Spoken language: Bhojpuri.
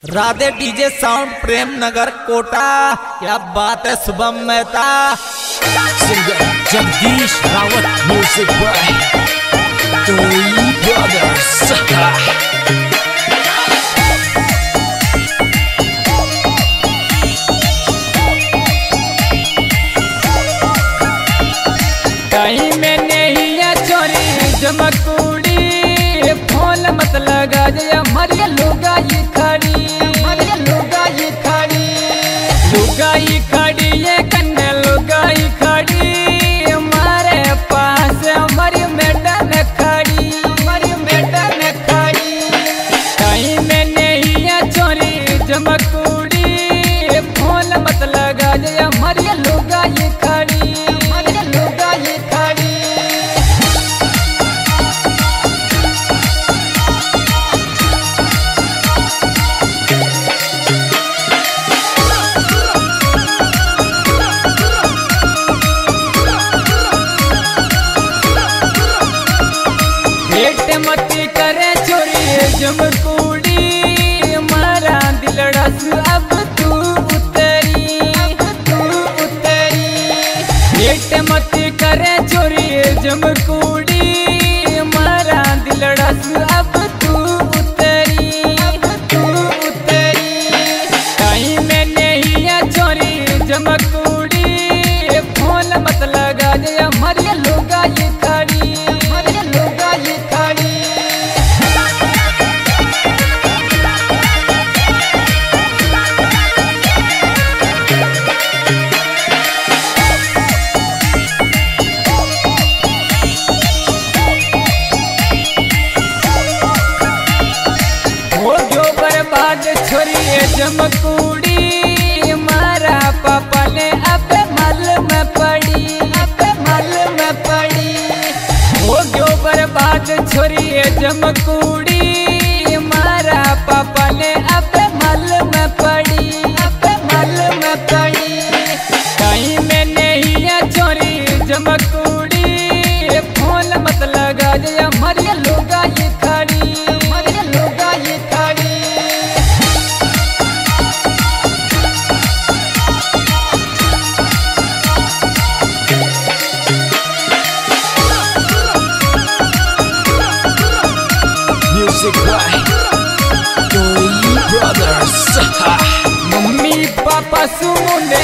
Radhe DJ sound Prem Nagar quota. क्या बात है Shubham Mehta. Singer Jagdish Rawat, music by Toi brothers. कहीं में नहीं है चोरी जमकुड़ी, फोन मत लगा जे हमारे लुगा ये खड़ी, हमारे लुगा ये खड़ी, लुगा ये खड़ी, ये कन्ने लुगा ये खड़ी, हमारे पास हमारी मैडम खड़ी, हमारी मैडम खड़ी। कहीं में नहीं है चोरी जमकुड़ी, फोन मत लगा जे हमारे लुगा ये खड़ी, हमारे लुगा ये खड़ी। भेंट मती करे चोरी जमकुड़ी, मारा दिलड़ा से अब तू उतरी, अब तू उतरी। भेंट मती करे चोरी जमकुड़ी, मारा दिलड़ा से अब तू उतरी, अब तू उतरी। कहीं में नहीं है चोरी जमकुड़ी, फोन मत लगा जे हमारे लुगा ये खड़ी, हमारे लुगा ये खड़ी। हो जो बर्बाद छोरी जमकुड़ी, मारा पापा ने अब मल में पड़ी, अब मल में पड़ी। हो जो बर्बाद छोरी जमकुड़ी, मारा पापा ने अब मल में पड़ी, अब मल में पड़ी। कहीं में नहीं है चोरी जमकुड़ी, फोन मत लगा जे हमारे लुगा ये खड़ी, हमारे लुगा ये खड़ी। Music by Toi brothers. Mummy papa सुने